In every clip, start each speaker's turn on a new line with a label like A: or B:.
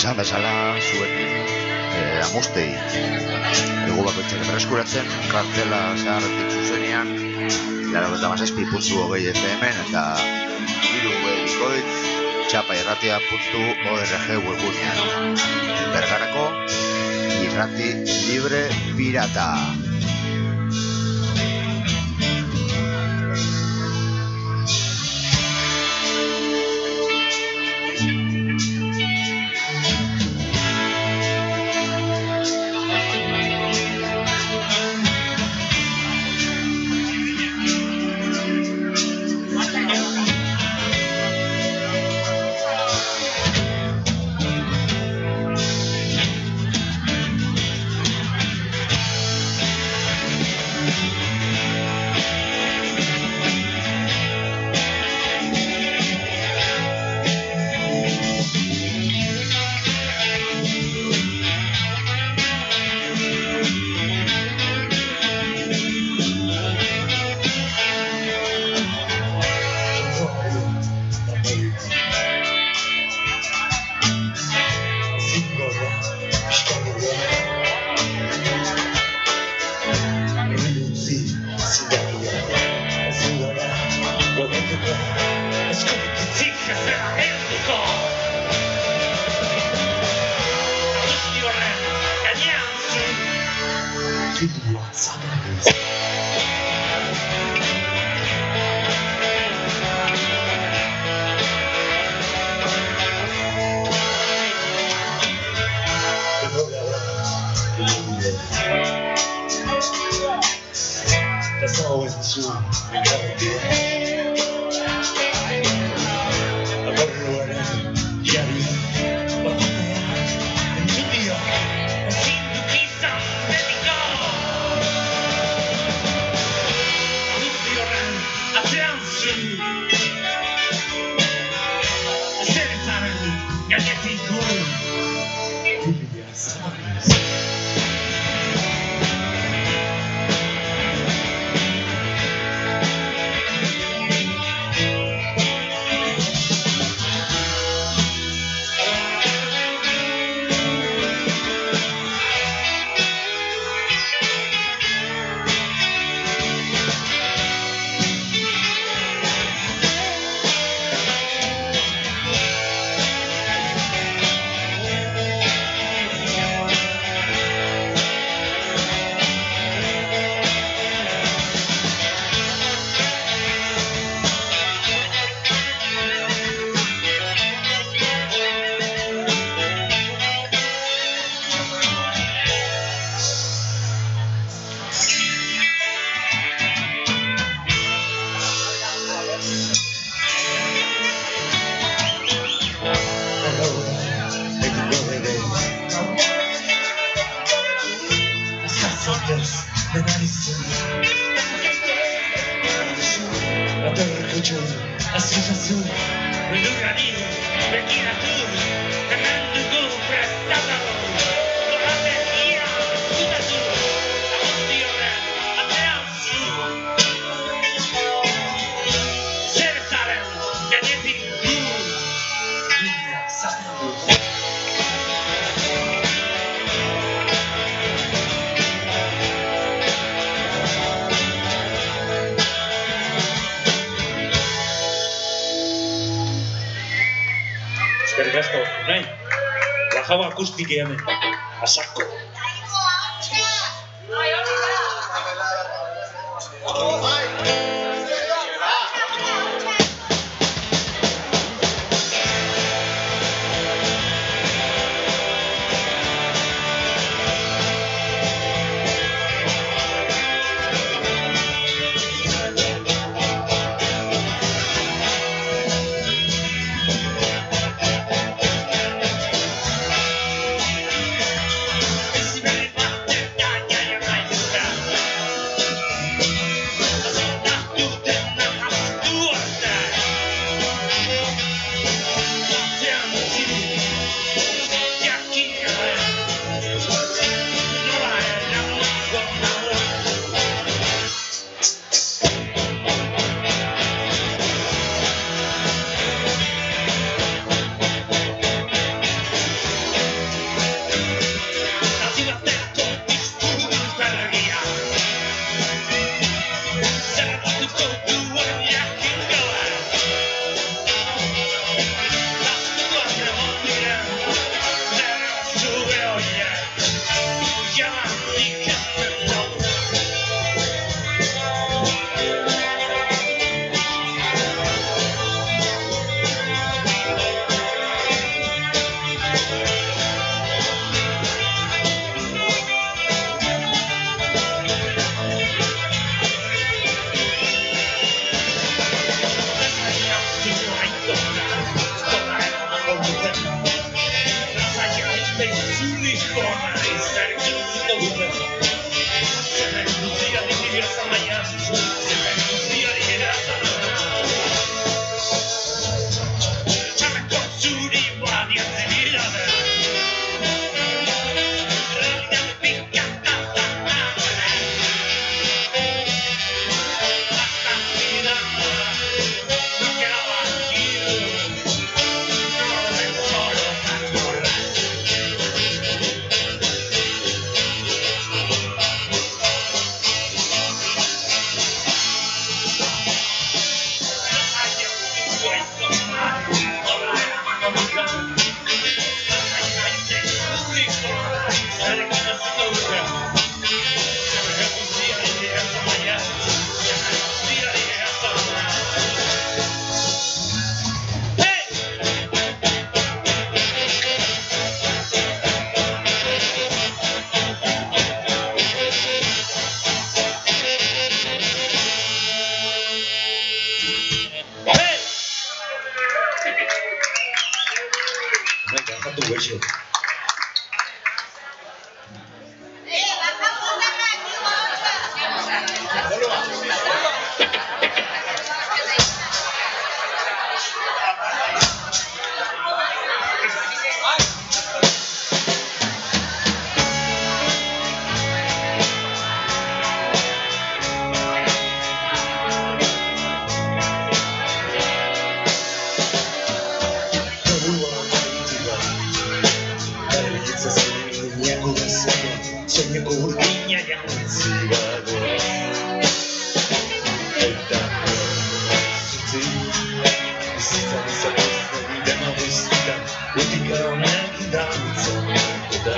A: Esan bezala zuekin amustei dugu bakoitzak berreskuratzen kartela zaharretik zuzenean 97.20 FM-en eta irubikoitz txapairratia.org webgunean. Bergarako irrati libre pirata.
B: Bajaba acústica y a saco. Venga, haz tu hueso. Sognako urdina jantzi dago eta zutzi bizitzan zapozten dema guztitan botika honak dantzan eta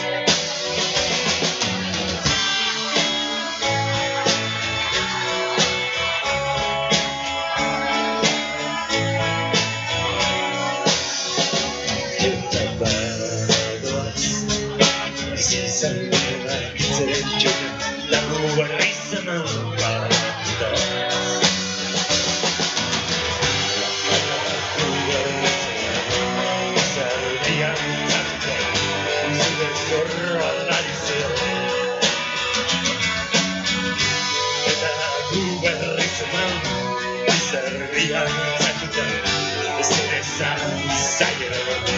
B: la rua risana parta salía tanto un zorro all'alzo la rua risana salía tanto se desasaya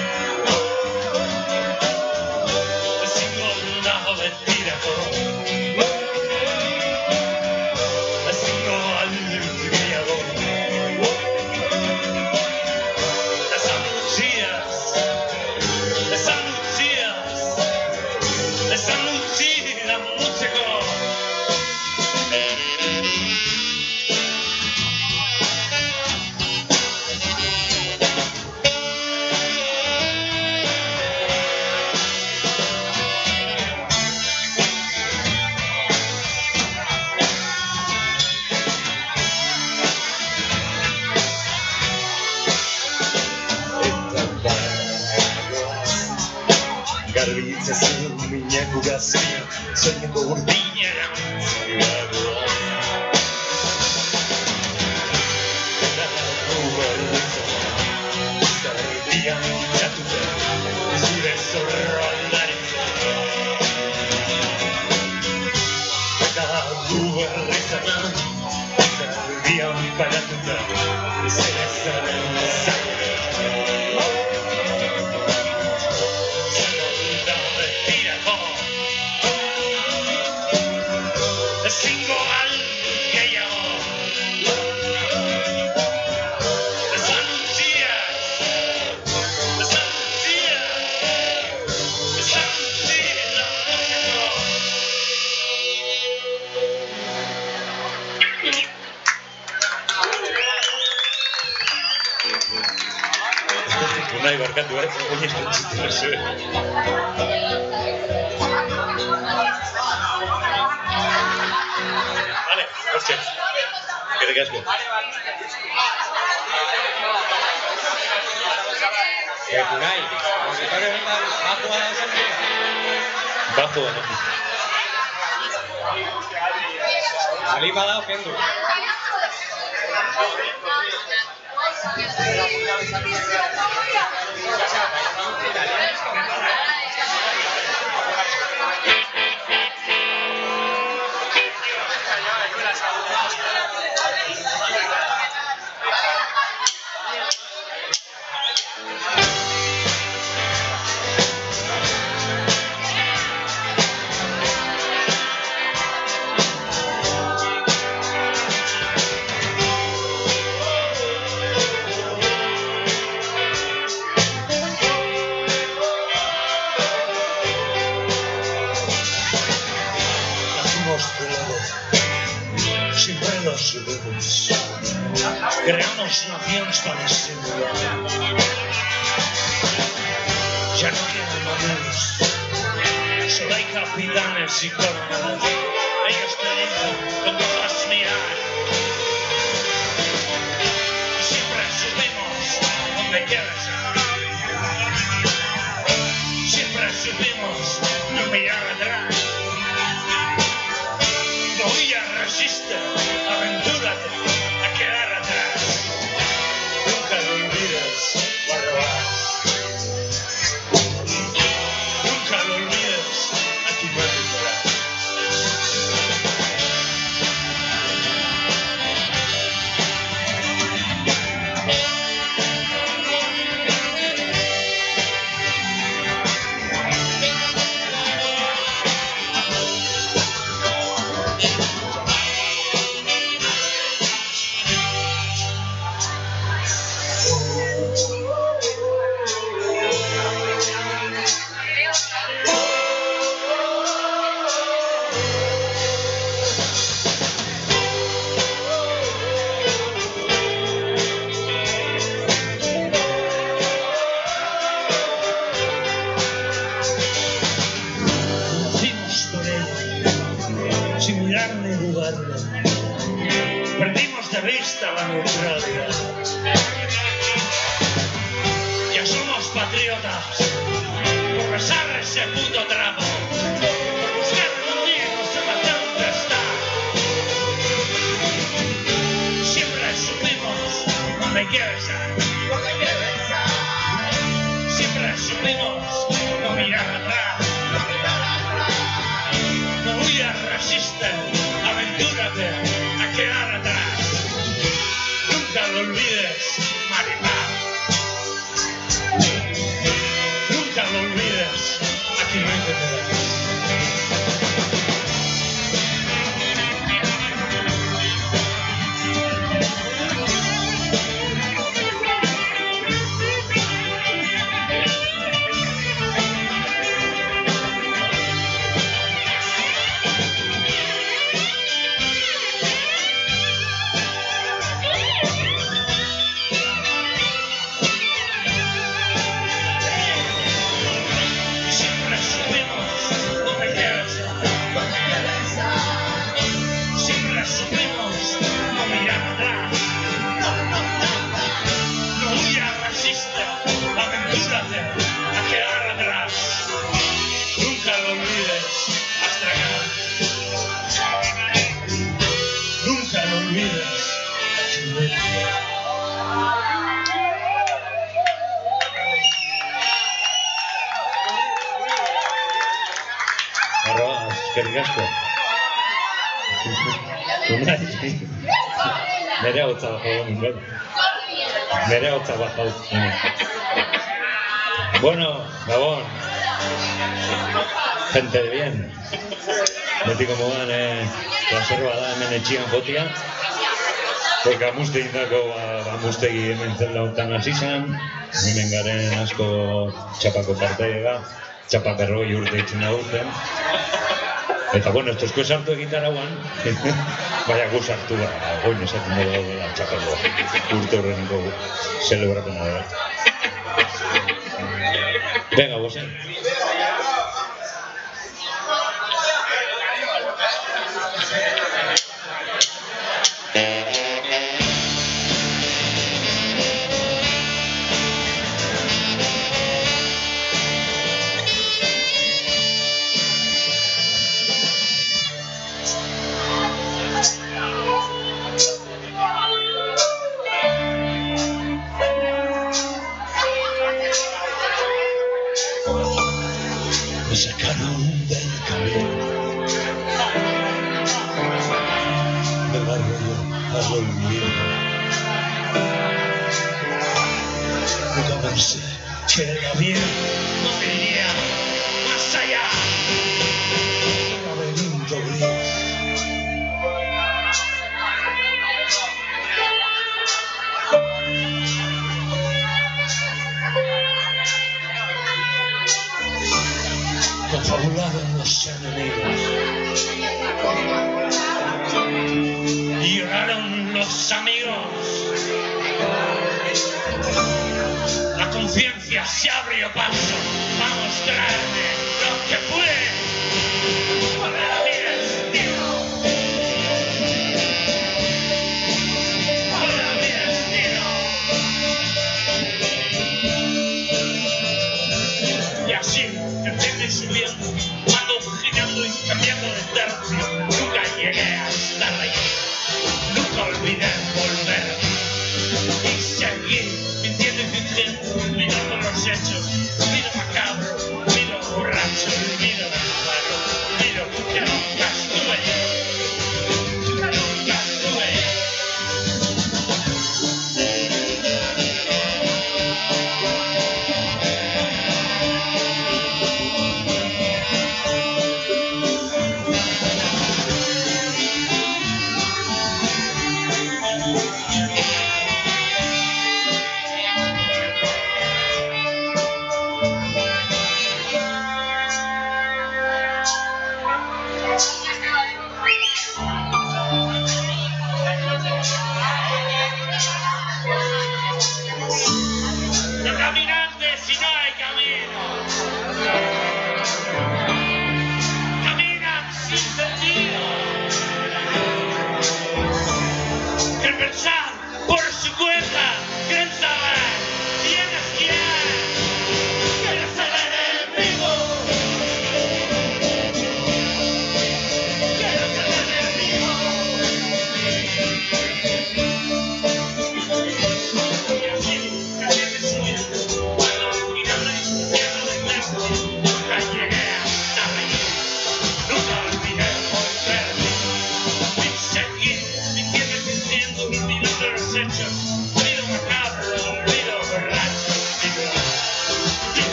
B: Minyaku gazia, sognako urdina jantzi dago eta rua risana zardian txatuta zure zorro aldaritzen eta rua risana zardian paratuta zure zaren zaila Ezingo al gehiago Esan utziaz nahi barkatu, oinez kontzitela zuen. Vale, hortxe. Eskerrik asko.
C: Unai, musikario honetan bajoa da esan dira?
B: Bajoa, no?
C: Alin bada okendu.
B: Creamos naciones para disimular. Ya no quedan mamuts, solo hay capitanes y coroneles. Ellos te dicen cómo vas a mirar. Y siempre subimos donde quieras. Siempre subimos no mirar atrás. Todavía resiste, aventúrate a quedar atrás. Nunca lo olvides cuando vas. vista la neutralidad. Ya somos patriotas por besar ese puto trapo, por buscar motivos de la tempestad. Siempre supimos dónde hay que besar, siempre supimos no mirar atrás. No huyas, resiste, aventúrate a quedar atrás. Nunca lo olvides, Maripaz. Nunca lo olvides, aquí no hay que quedar.
D: Nerea hotza bajau. Bueno, Gabón. Gente de bien. Beti komodan, konserva da hemen etxian jotia. Porque amustegi dako, amustegi hemen zela hortan hasi zen. Hemen garen asko txapako partaiega. Txapa 40 urte itzen da urten. Eta, bueno, estozko esartu egitarauan, baina gu sartu goin esaten dugu gaudela txapako urte horreniko celebrapena dela. Venga, gozen.
B: Que la vida no iría más allá del laberinto gris. Confabularon los enemigos y lloraron los amigos. La conciencia se abrió paso a mostrarme lo que fue para mi destino. Para mi destino. Y así, creciendo y subiendo, ando girando y cambiando de tercio. Nunca llegué a estar allí. Nunca olvidé volver. Y seguí mintiendo y fingiendo, olvidando los hechos, olvido macabro, olvido borracho, olvido malo, olvido que nunca estuve, nunca estuve.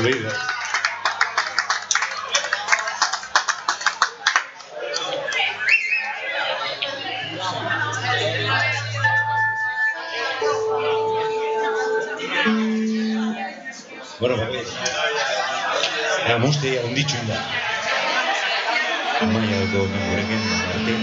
D: olvido. Bueno, pues, Amuste handitxu da. Amaiako gurekin, Martin.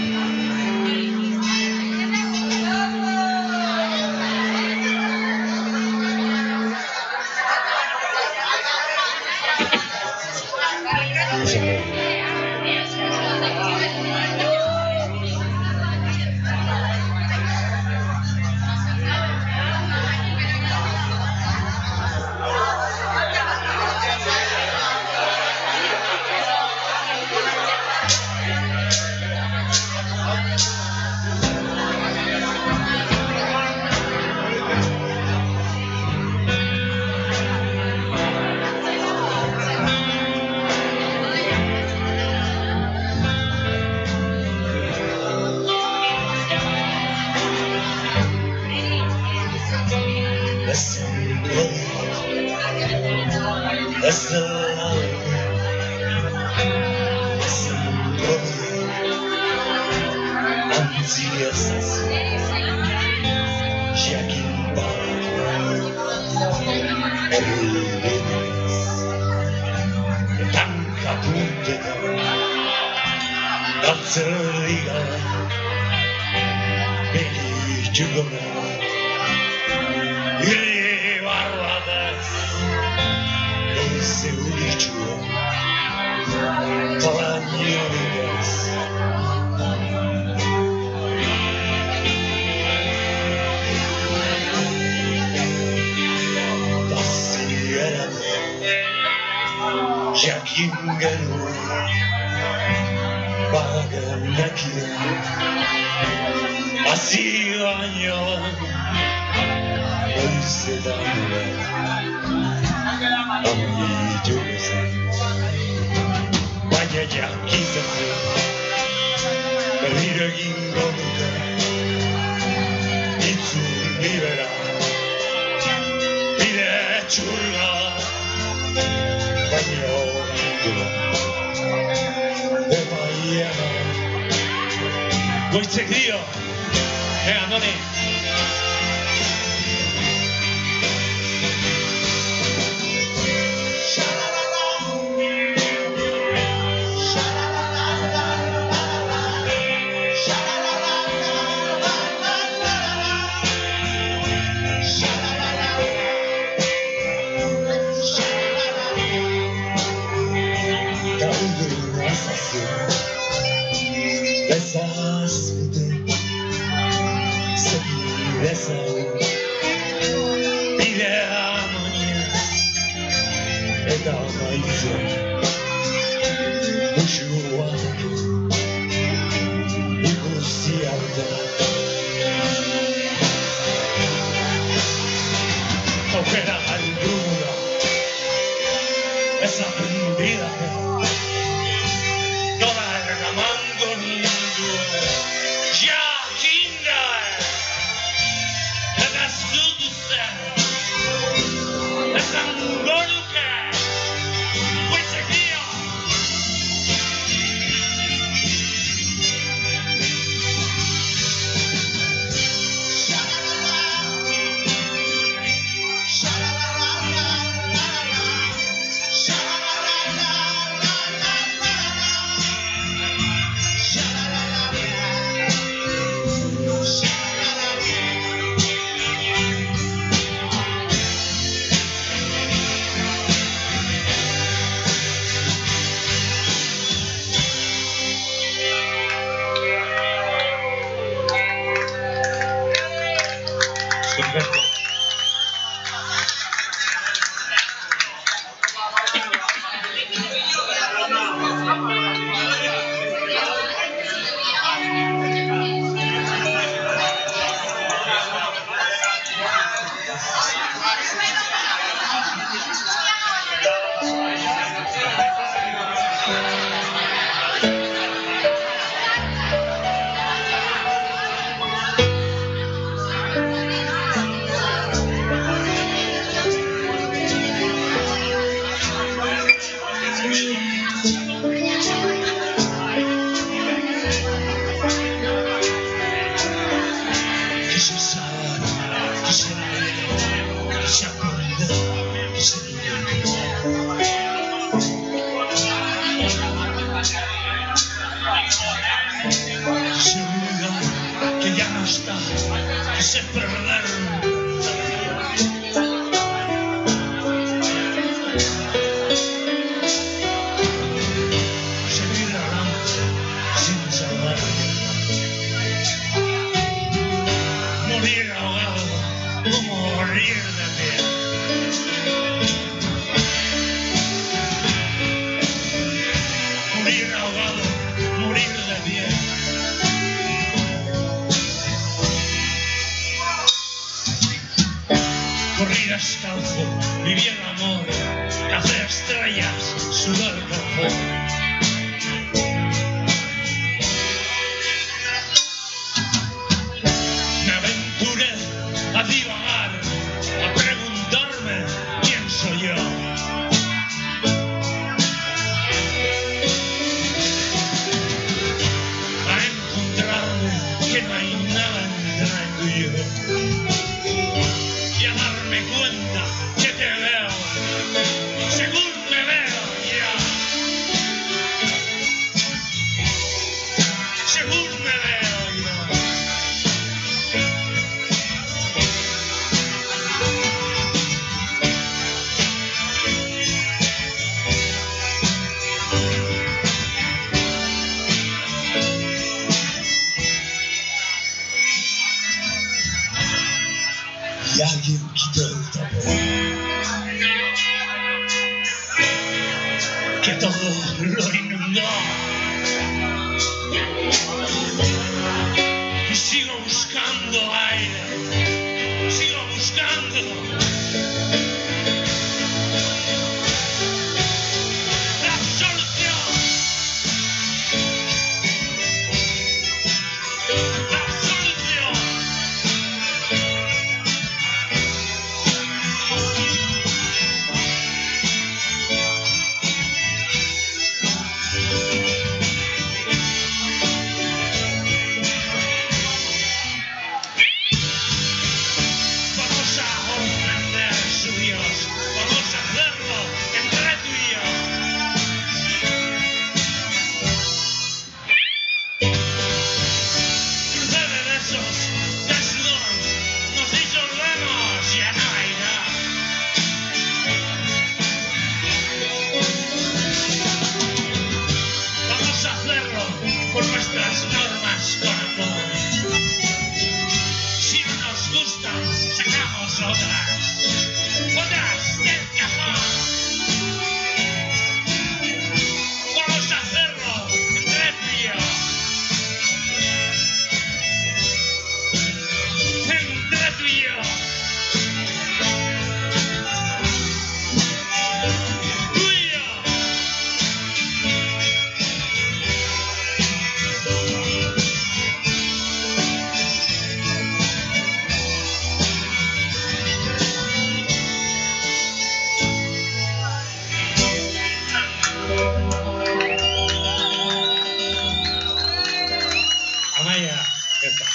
B: morir de pie. Morir ahogado, morir de pie. Corrí descalzo, viví el amor, café estrellas, sudor profundo. Me aventuré a divagar, a preguntarme quién soy yo. A encontrarme que no hay nada entre tú y yo. Y a darme cuenta que te veo según me veo ya. Según me veo yo. Y alguien quitó el tapón que todo lo inundó. Y sigo buscando aire, sigo buscando. La solución. La solución. Vamos a ofender su Dios, vamos a hacerlo entre tú y yo. Crucé de besos, de sudor, nos disolvemos, ya no hay nada. Vamos a hacerlo por nuestras normas, corazón. Si no nos gustan, sacamos otras del cajón. Vamos a hacerlo entre tú y yo. Entre tú y yo. Tú y yo.
D: Amaya, esta.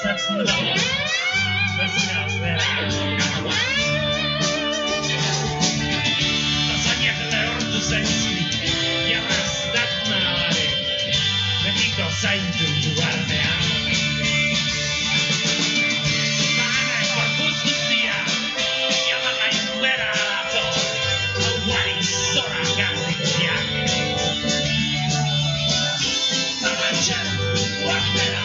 B: gozatzen du, bezina bera. Lasainak lehortu zaizkit, jarraz datna bare, betiko zaintu duarnean. Banak gorpuz guztia, jamagain bera dato, guari zora gazitziak. Zamatxan, guartera,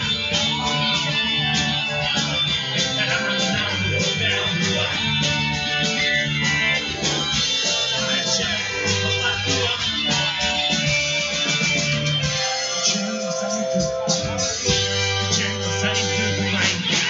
B: eraman nahu behar Zamatxan, gozatua, txengo zaitu maitea.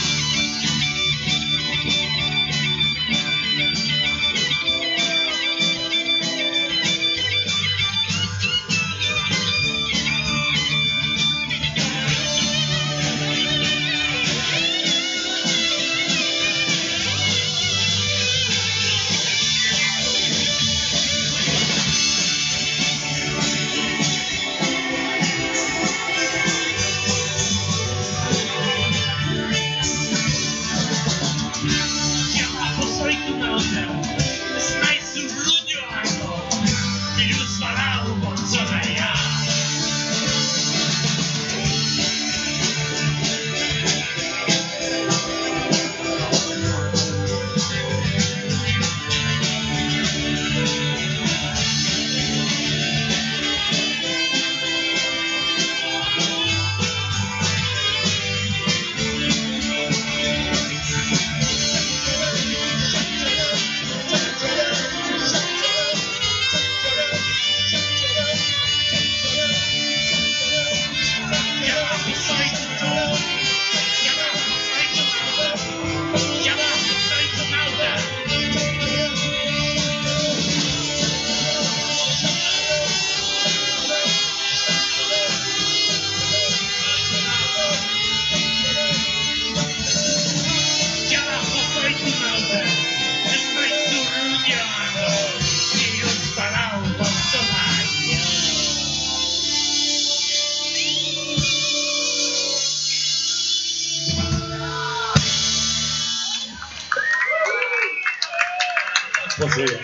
D: Pozoia.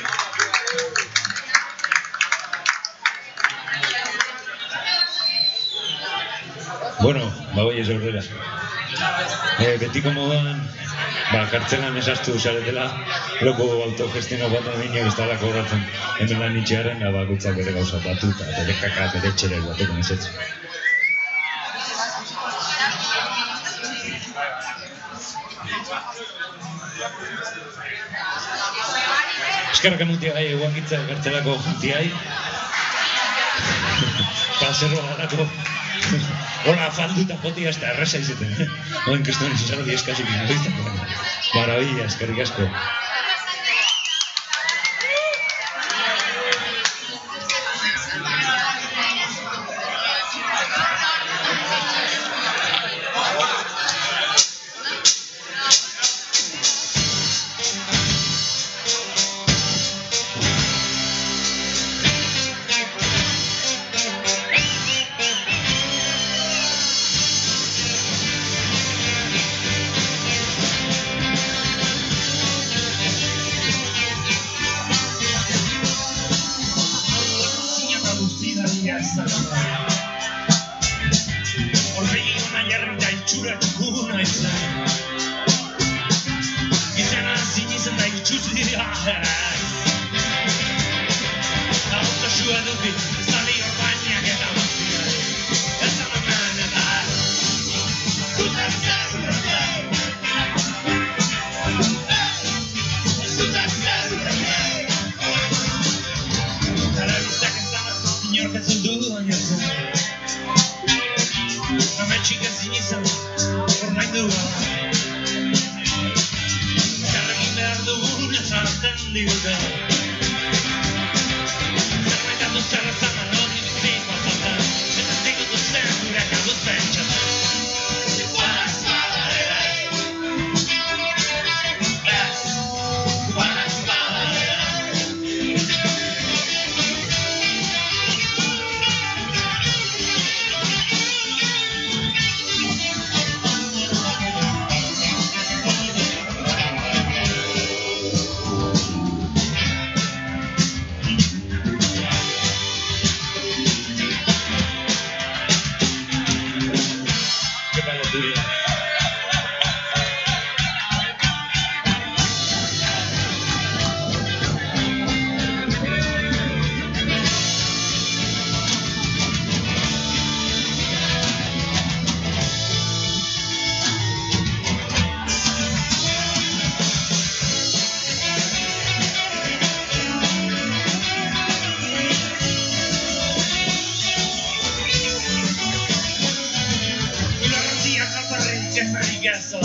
D: Bueno, bagoiez aurrera. Betiko moduan, kartzelan esaztu zaretela, loko autogestioa bat adinak ez dala kobratzen. Hemen lan itxearen, bakoitzak bere gauza batu eta bere kaka, bere txere bateko mesetzen. Eskerrak emutiagai eguakitza kartzelako jantiai. Paserro garako. Hola, falduta potia ez da erresa izeten. Oen kriston izan eskasik inabizten. Maravilla, eskerrik asko.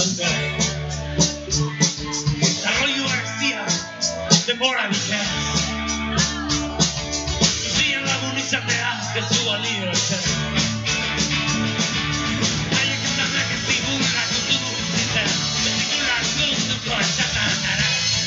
B: dute. Arroioak zian, denbora bikez. Zuzien lagun izatea, ez du balio ezer. Haiek ezanak ez digulak dutu ziten, ez digulak dutuko esatan ara.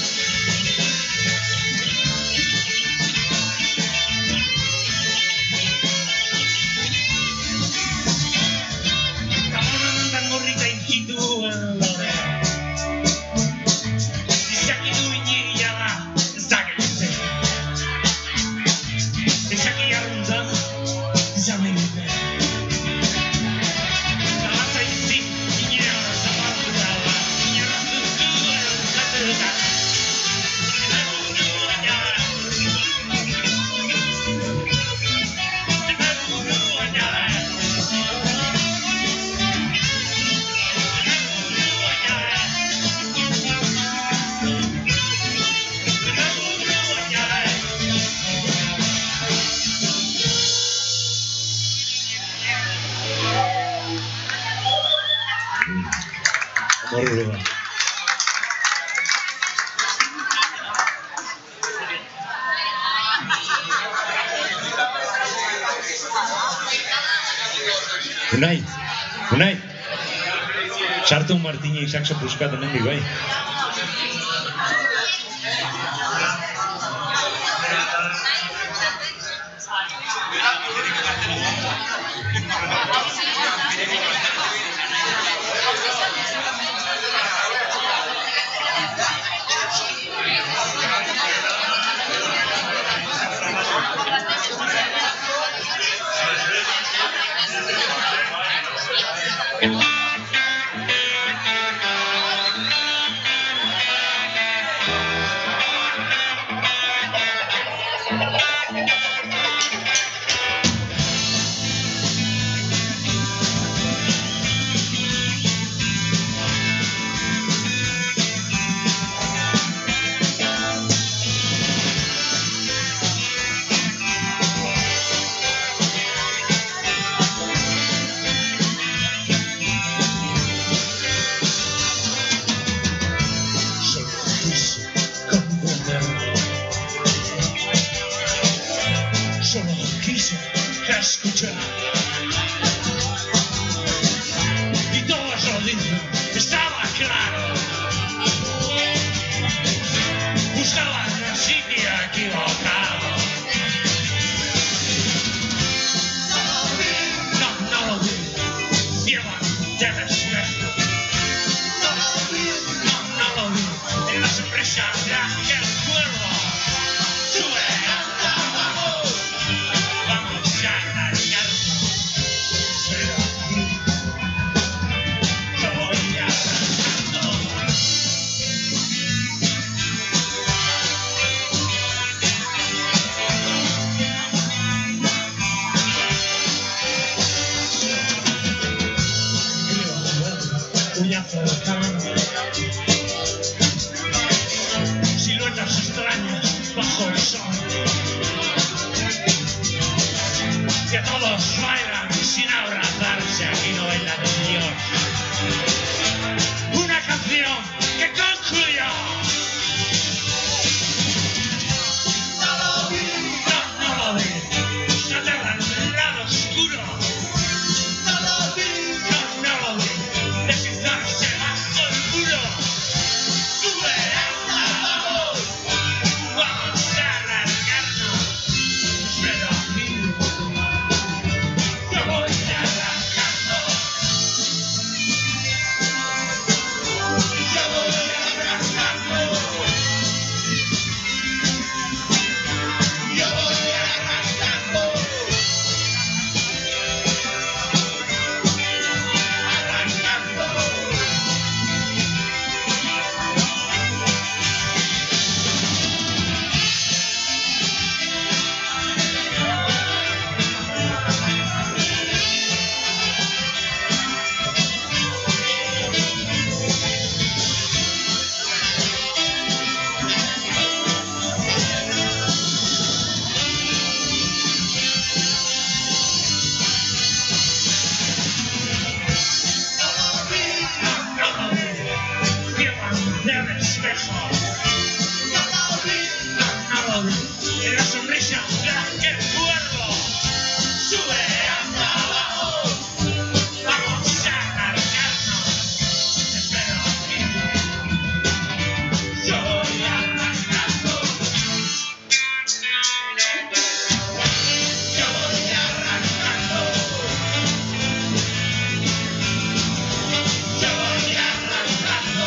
B: Unai, sartu Martini saxo puskat hemendik bai. Siluetas extrañas bajo el sol. Que todos bailan sin abrazarse, aquí no bailan Dios. Una canción que concluyó. No lo vi. No te van del lado oscuro. No lo vi. Deslizarse bajo el muro. Sube, vamos a alargarnos. del espejo. No lo vi, en la sonrisa que recuerdo. Sube hasta abajo, vamos a marcarnos. Te espero aquí, yo voy arrancando. Yo voy arrancando. Yo voy arrancando.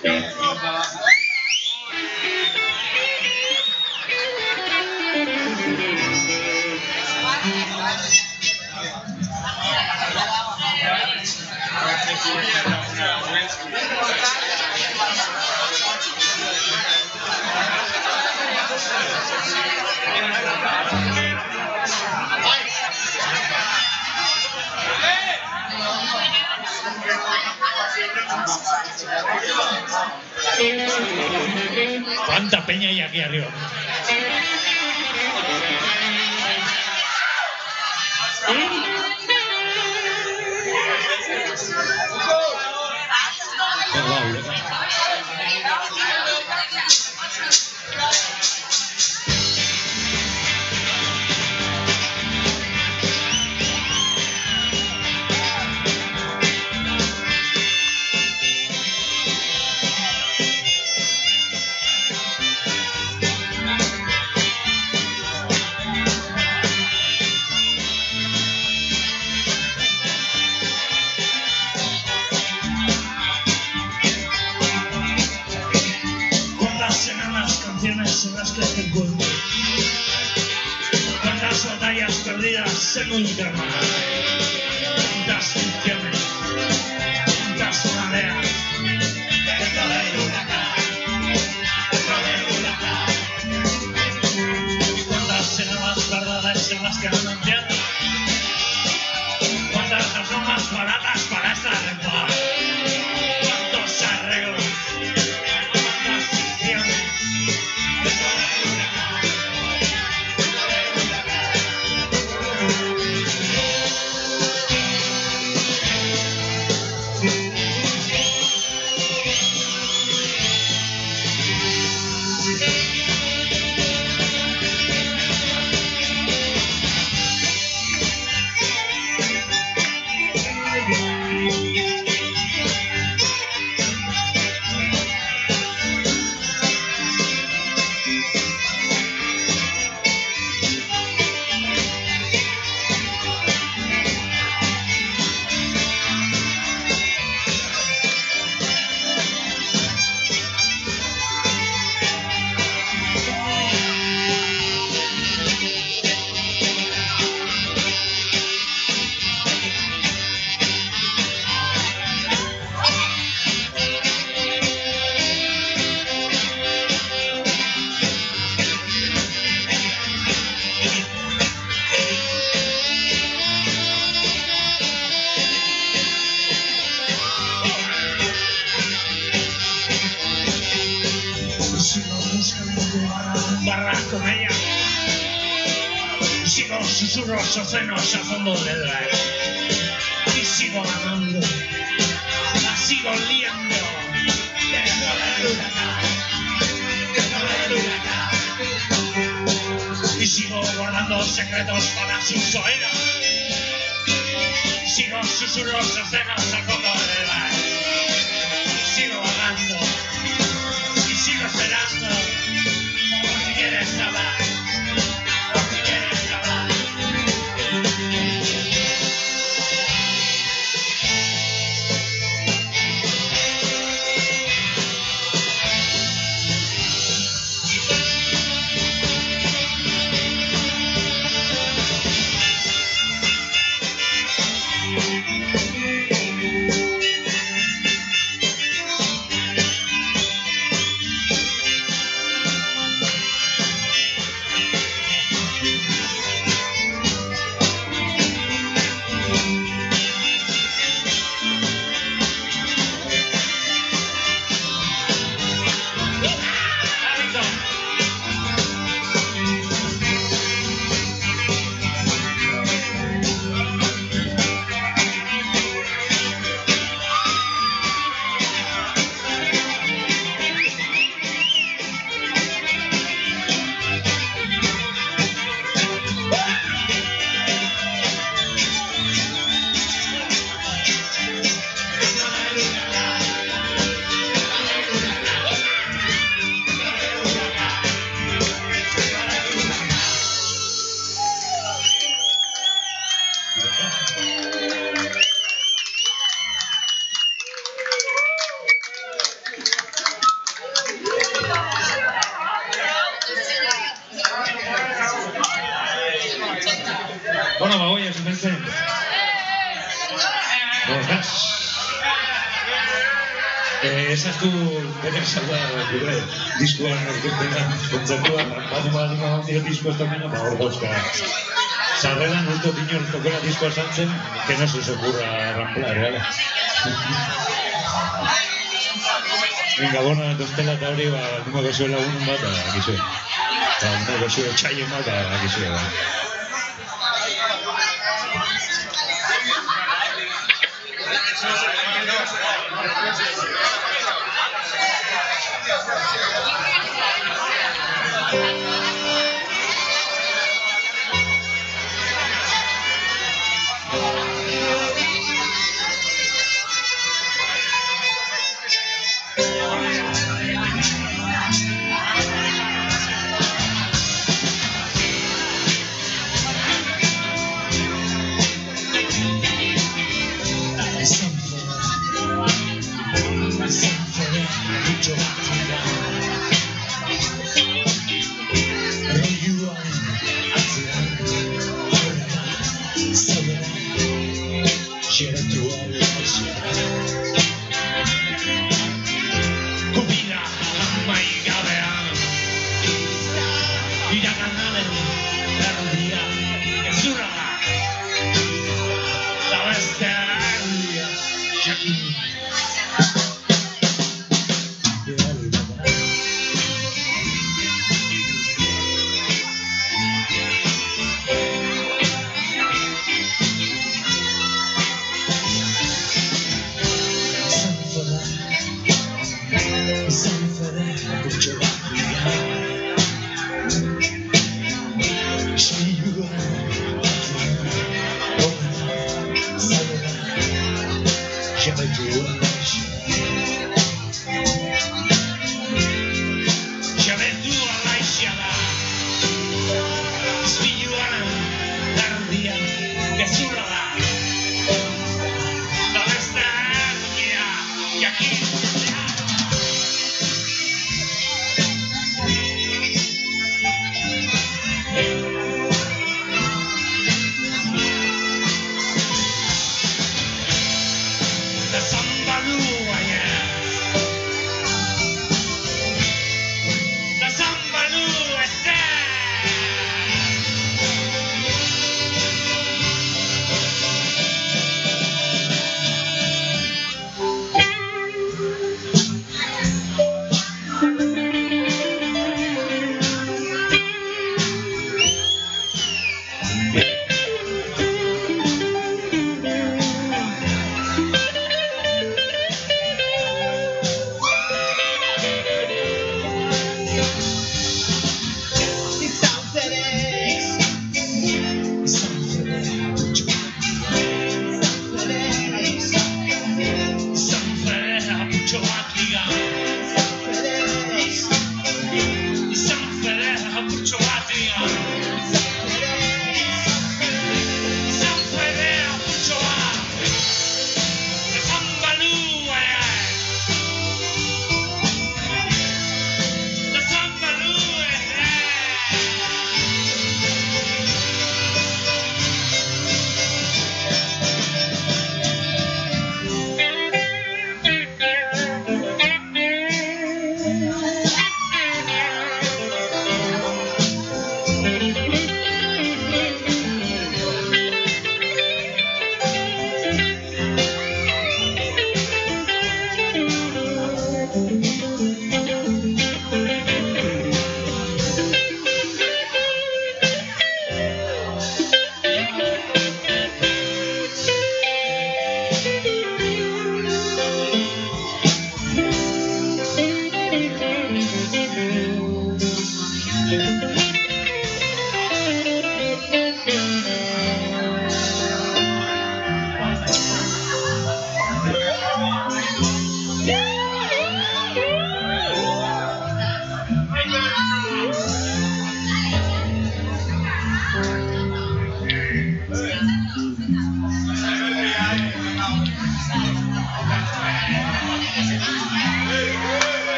B: ¿Cuánta peña hay aquí arriba? En las que te encuentro, cuántas batallas perdidas en un drama, cuántas ficciones, cuántas mareas dentro del huracán, cuántas enormes verdades en las que no entiendo, cuántas razones baratas para estar en paz, cuántos arreglos. Con ella sigo susurros ocenos al fondo del mar y sigo amando, la sigo liando dentro del huracán y sigo guardando secretos para sus oídos, sigo susurros ocenos al fondo del mar y sigo amando y sigo esperando. ¿Quieres hablar? ¿Quieres hablar?
D: zen. Borras. Ezaztu bere zauda gure diskoan aurkeztena, kontzertua, badima ondio disko ez domena, hor dauzka. Sarreran usto dinor tokera diskoa zantzen, que no se os ocurra ramplar, ¿vale? Venga, bona, tostela eta hori, numa gozue lagunun bat, agizue. Numa gozue txaien bat, agizue.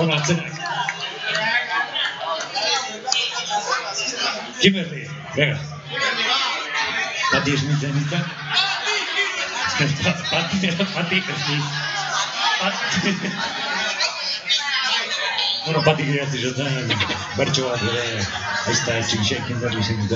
D: Ona atzenak. Kimberly, venga. Pati Smithen hitza. Pati Smith. Bueno, Pati idatzi zuten, bertso bat ere, ez da etxik Kimberly zenduko.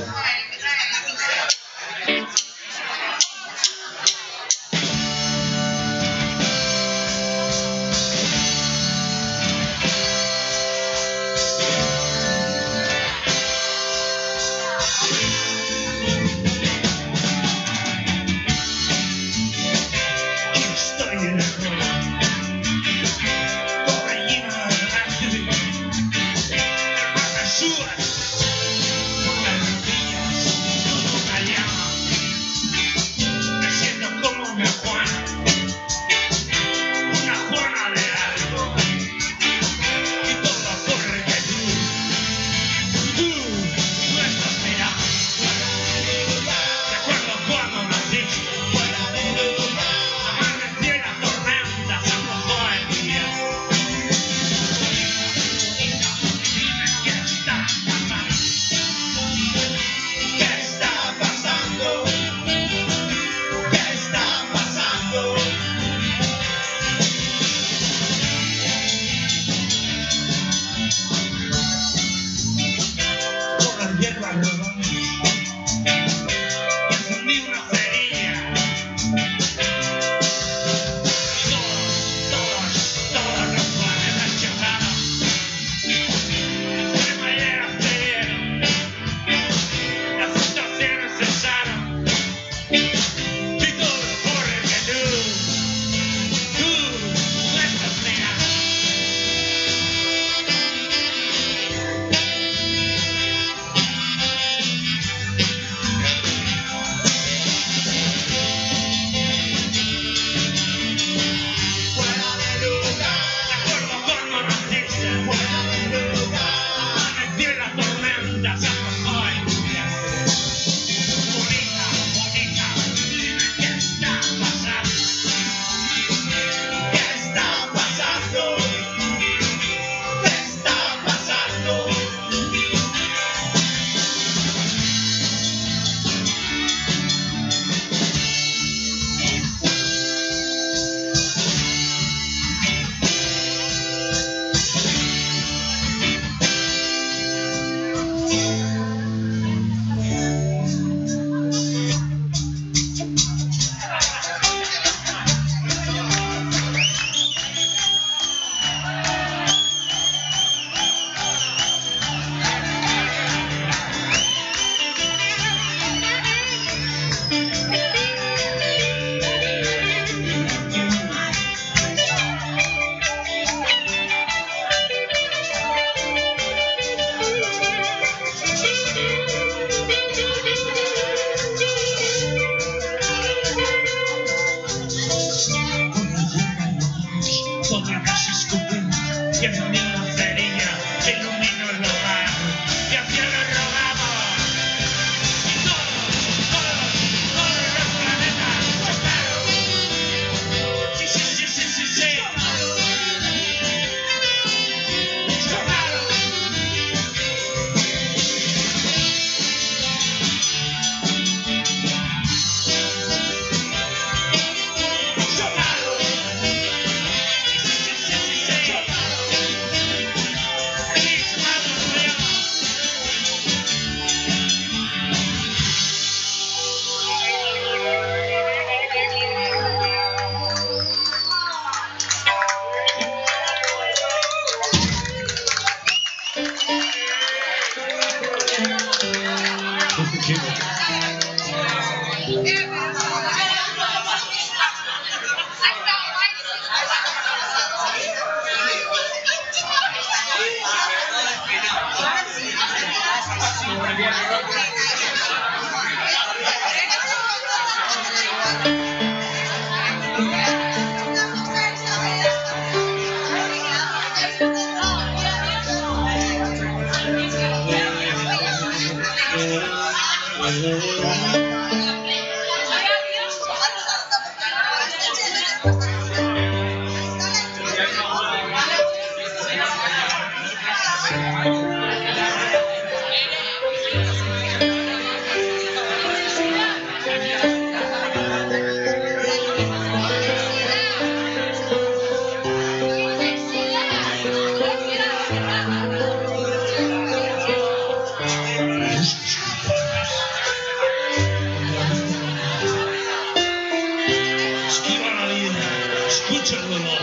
B: Esquiva la vida, escucha el dolor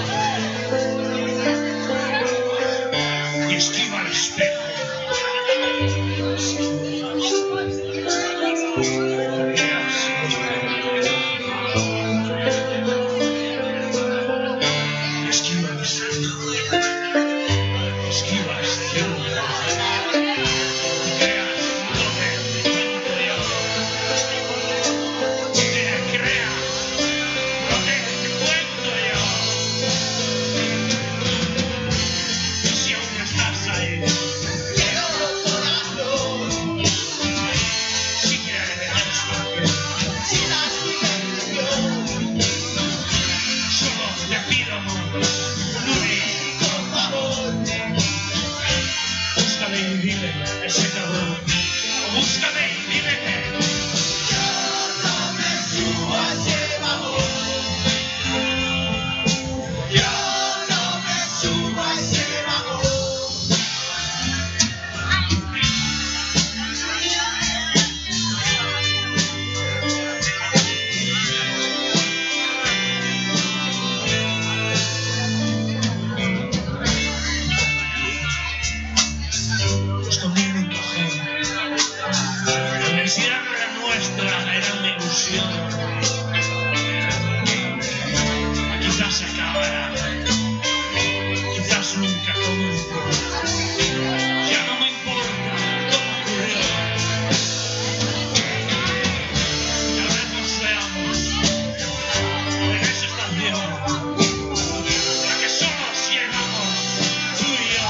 B: y esquiva el espejo. Esquiva el espejo, esquiva este tiempo. Creas lo que te cuento yo. Crea lo que te cuento yo. Y si aún estás ahí, si quieres porque solo te pido un único favor. Búscame y dile ese cabrón. Búscame y dile que yo no me subo a ese vagón. Yo no me subo a ese vagón. Escondí en un cajón. La universidad no era nuestra, era una ilusión. Quizás se acabará, quizás nunca comience. Ya no me importa cómo ocurrió. Tal vez nos veamos en esa estación, la que solos llegamos tú y yo.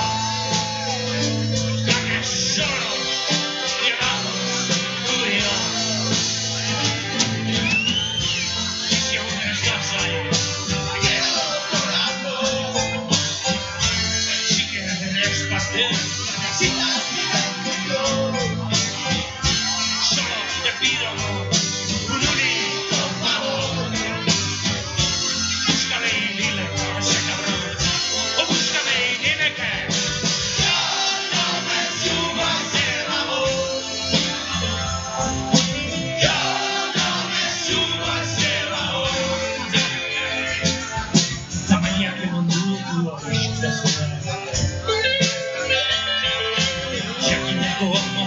B: La que solos llegamos tú y yo. Y si aún estás ahí, te quedo llorando. Si quieres partir, necesitas mi bendición. Solo te pido un único favor. Búscame y dile a ese cabrón. O búscame y dile que yo no me subo a ese vagón. Yo no me subo a ese vagón. La mañana que manduvo a vistas. Si aquí me como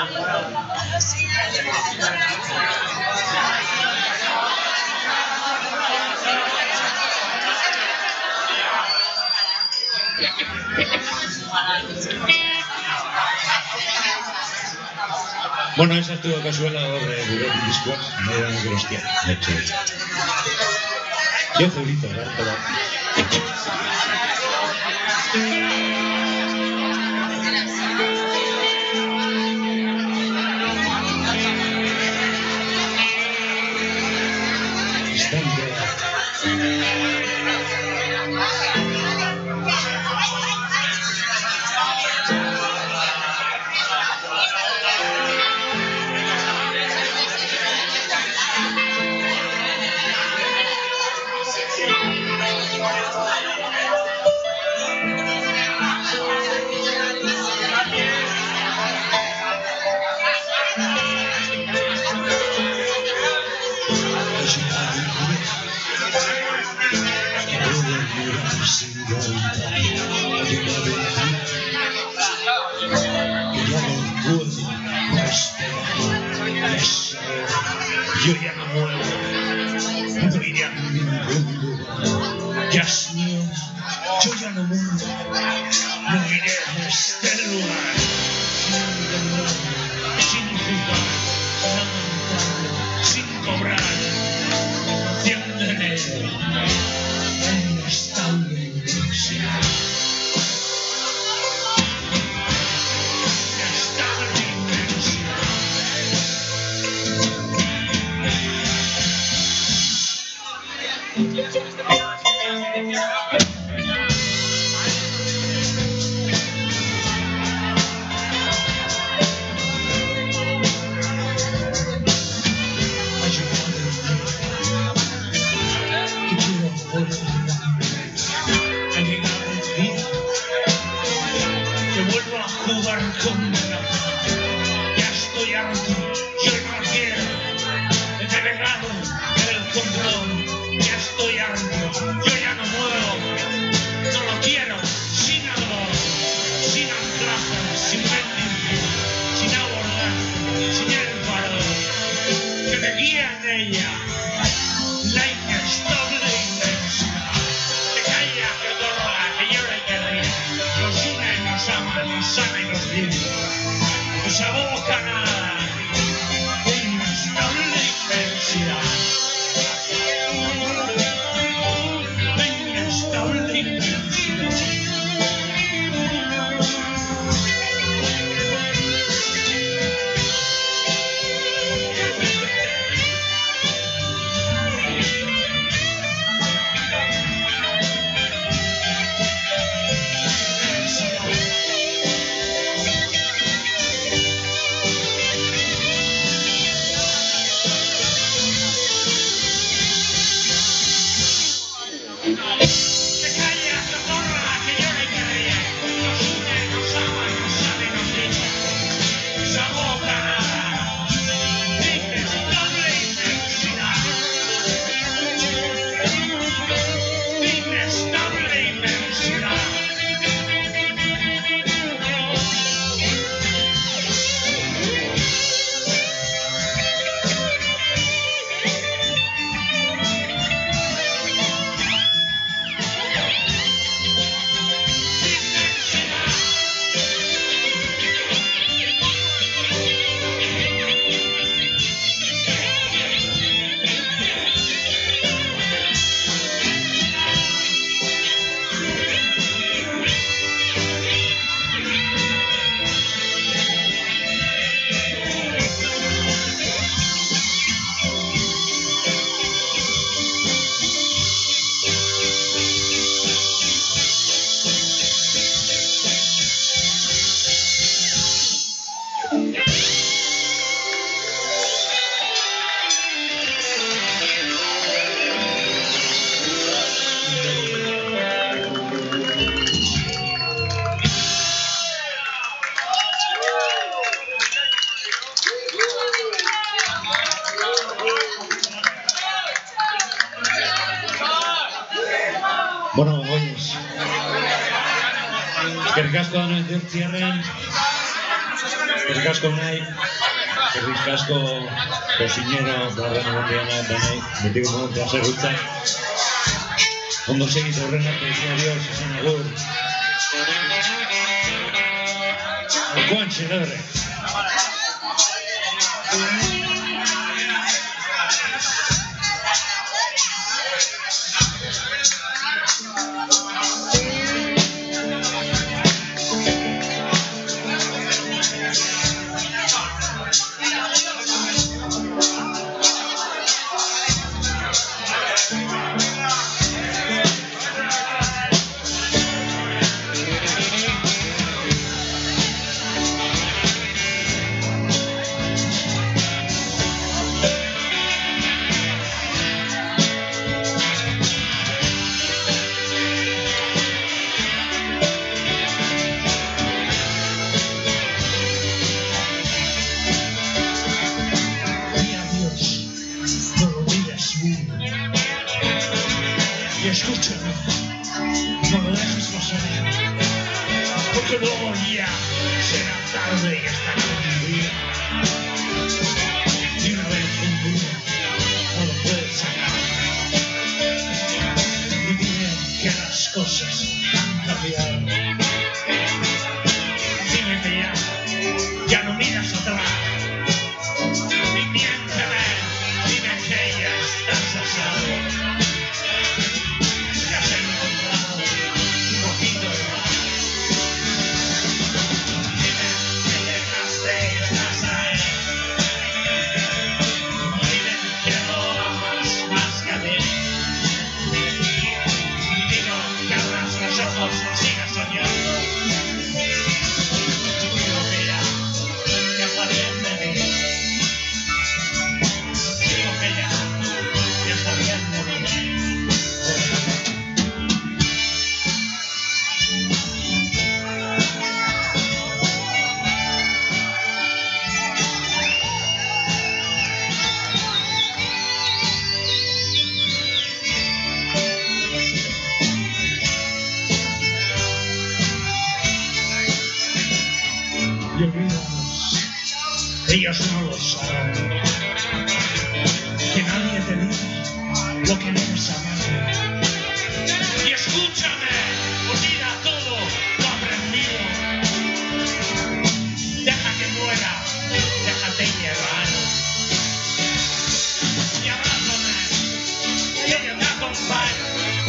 D: Bueno, esa estuvo casuela horre gure diskoak, nahi da gure hostia, netxe. Jo zeurito, garko da. Yo ya no muevo, no iré a ningún lugar. Ya Señor, yo ya no muevo, no iré a este lugar. Sin jugar, sin cobrar, entiéndeme en estable intensidad. Bueno, goiz. Eskerrik asko da noen zertziarren. Eskerrik asko nahi, eskerrik asko kozinero, barren egondiana, danai, betiko modu plazerutza. Ondo segit horren arte, izan adios, izan agur. Alkoan txenebre.
B: Y escúchame, no lo dejes pasar, porque luego ya será tarde y estará un día. Y una vez un día no lo puedes sacar. Y dime que las cosas han cambiado. Dime que ya no miras atrás. Y miénteme, dime que ya estás a salvo. Siga soñando. Digo que ya está bien de mí. Digo que ya está bien de mí. Y olvídanos, ellos no lo saben, que nadie te dice lo que debes amar. Y escúchame, olvida todo lo aprendido, deja que muera, déjate llevar. Y abrázame, yo que te acompaño,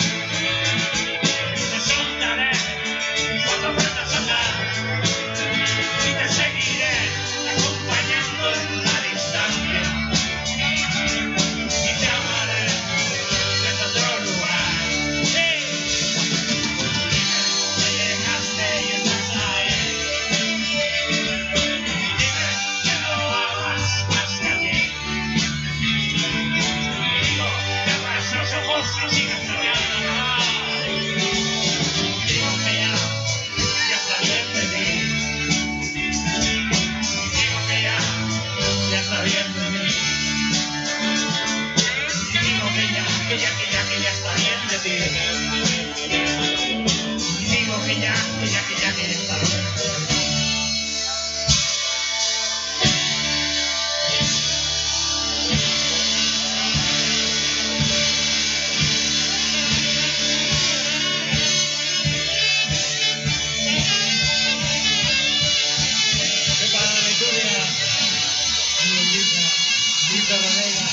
B: te soltaré cuando aprendas a andar. Y te seguiré acompañando en la distancia. Y te amaré desde otro lugar. ¡Hey! Dime que llegaste y estás ahí. Dime que no amas más que a mí. Digo que abras los ojos y sigas soñando. Digo que ya está bien de mí. Ya está bien de mí. Digo que ya está bien de ti. Digo que ya está bien de ti. Para la lectura, Víctor Rodega,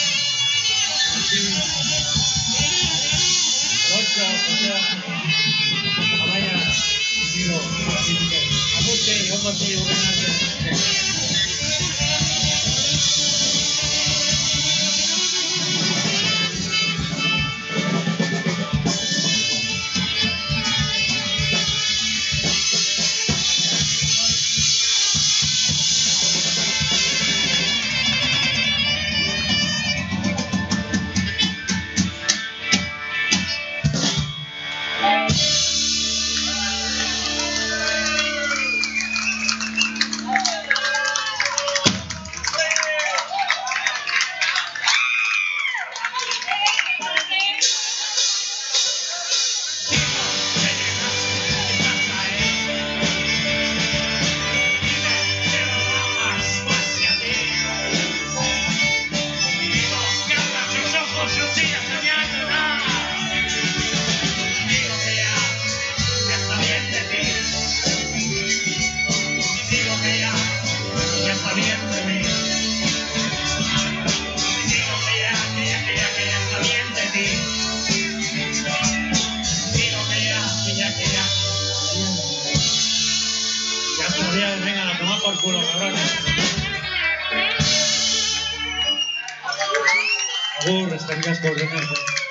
B: Rocha, José, Amaya, Miro, Amuste, José,
D: Agur, eskerrik asko denoi.